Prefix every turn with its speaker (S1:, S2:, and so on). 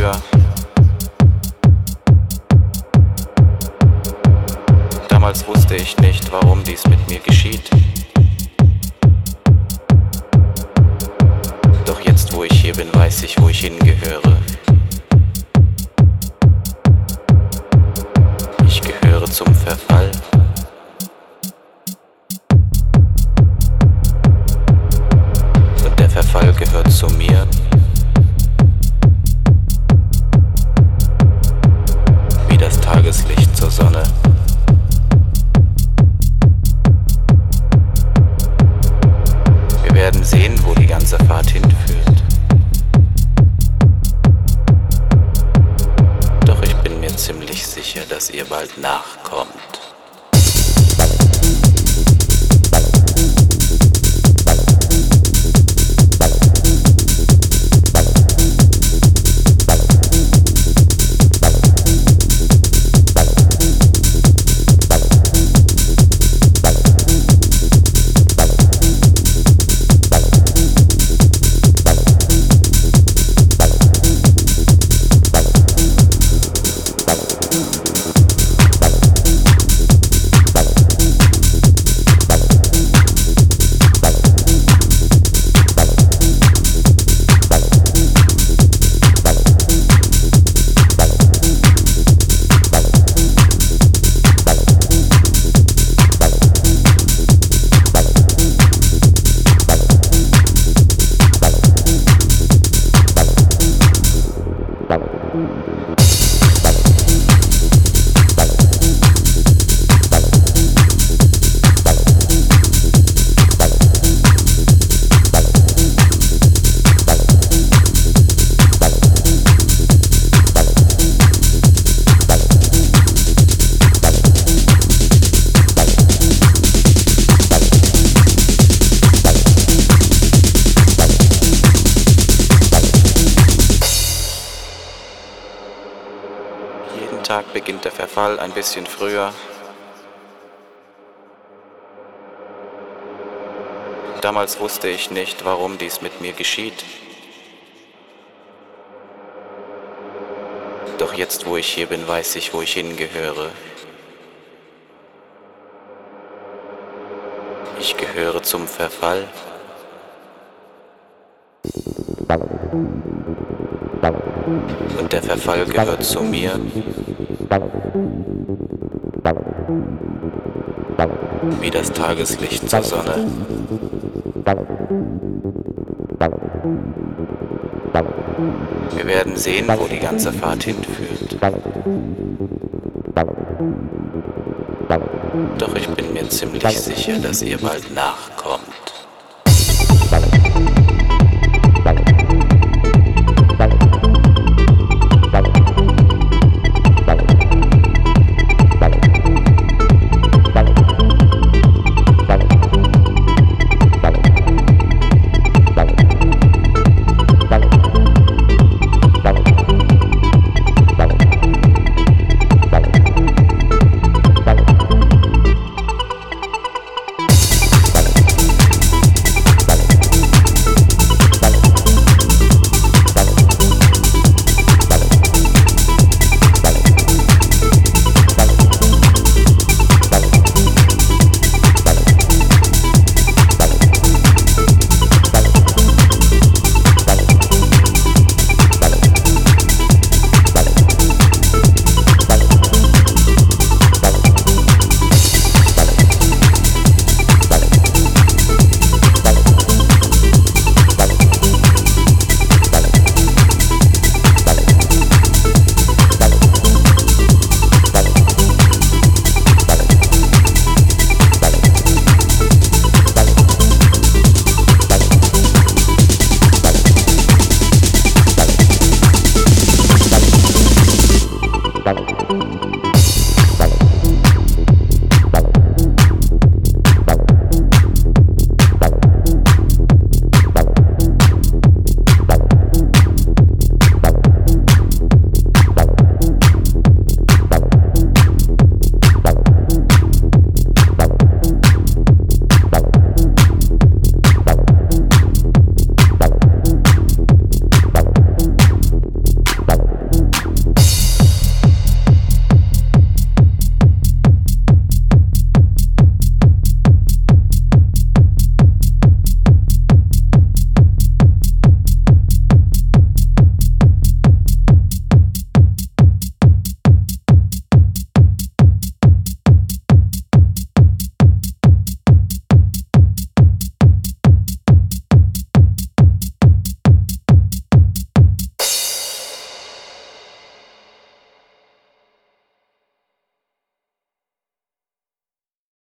S1: früher. Damals wusste ich nicht, warum dies mit mir geschieht. Doch jetzt, wo ich hier bin, weiß ich, wo ich hingehöre. Ich gehöre zum Verfall. Und der Verfall gehört zu mir. Wie das Tageslicht zur Sonne. Wir werden sehen, wo die ganze Fahrt hinführt. Doch ich bin mir ziemlich sicher, dass ihr bald nachkommt. Jeden Tag beginnt der Verfall ein bisschen früher. Damals wusste ich nicht, warum dies mit mir geschieht. Doch jetzt, wo ich hier bin, weiß ich, wo ich hingehöre. Ich gehöre zum Verfall. Und der Verfall gehört zu mir. Wie das Tageslicht zur Sonne. Wir werden sehen, wo die ganze Fahrt hinführt. Doch ich bin mir ziemlich sicher, dass ihr bald nachkommt.